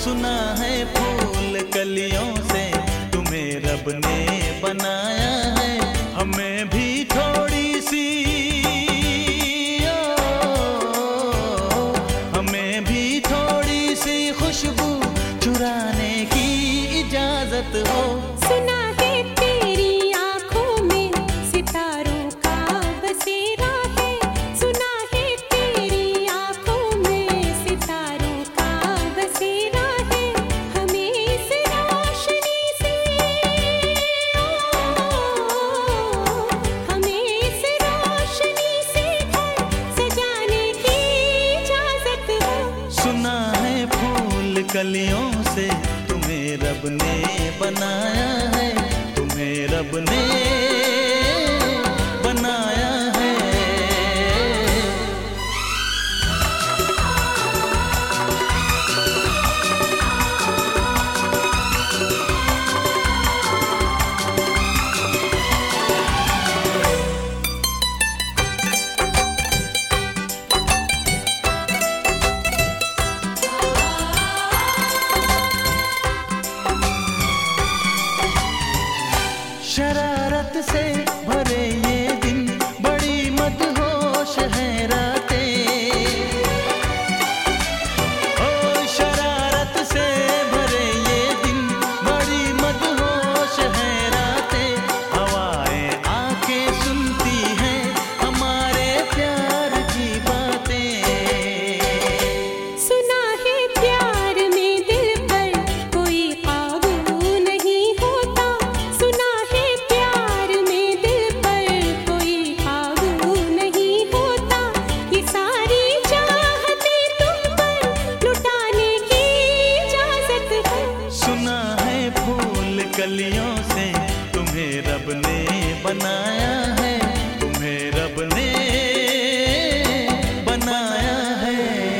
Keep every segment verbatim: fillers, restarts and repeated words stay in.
सुना है फूल कलियों से तुम्हें रब ने बनाया है, हमें भी थोड़ी सी ओ, हमें भी थोड़ी सी खुशबू चुराने की इजाजत हो। सुना है तेरी आंखों में सितारों का बसेरा है, सुना है तेरी आंखों में सितारों का बसेरा है, हमें इस रोशनी से हमें इस रोशनी से घर सजाने की इजाजत हो। सुना है फूल कलियों से तुम्हें रब ने बनाया है, तुम्हें रब ने बनाया है। शरारत से भरे ये दिन बड़ी मदहोश है रातें, ओ शरारत से भरे ये दिन बड़ी मदहोश है रातें, हवाएं आके सुनती हैं हमारे प्यार की बातें। सुना है प्यार में दिल पर कोई काबू नहीं होता, सुना है प्यार में दिल पर कोई काबू नहीं होता, ये सारी चाहतें तुम पर लुटाने की इजाजत है। सुना है फूल कलियों से तुम्हें रब ने बनाया है, तुम्हें रब ने बनाया है।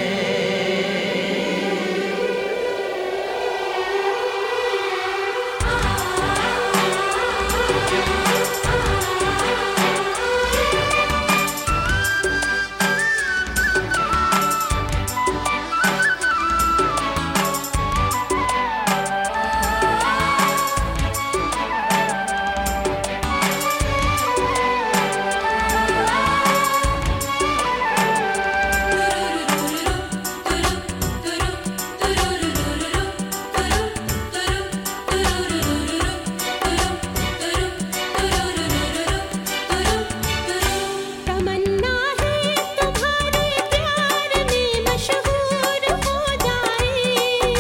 तमन्ना है तुम्हारे प्यार में मशहूर हो जाए,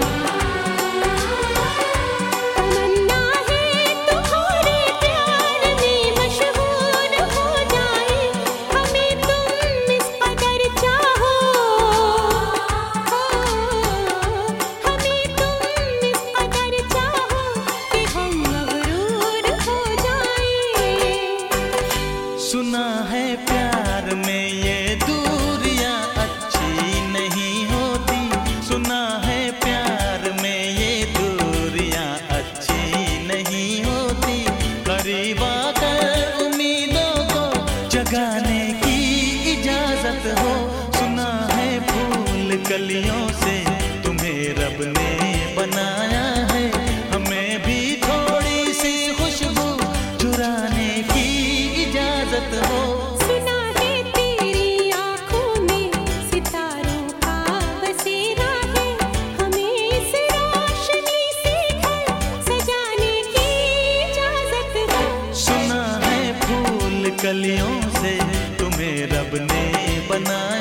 तमन्ना है तुम्हारे प्यार में मशहूर हो जाए, हमें तुम इस कदर चाहो, हमें तुम इस कदर चाहो कि हम मगरूर हो जाए। सुना है प्यार में ये दूरियां अच्छी नहीं होती, सुना है प्यार में ये दूरियां अच्छी नहीं होती, करीब आकर उम्मीदों को जगाने की इजाजत हो। सुना है फूल कलियों से तुम्हें रब ने बनाया है, हमें भी थोड़ी सी खुशबू चुराने की इजाजत हो। सुना है तेरी आंखों में सितारों का बसेरा है, हमें इस रोशनी से घर सजाने की इजाजत है। सुना है फूल कलियों से तुम्हें रब ने बनाया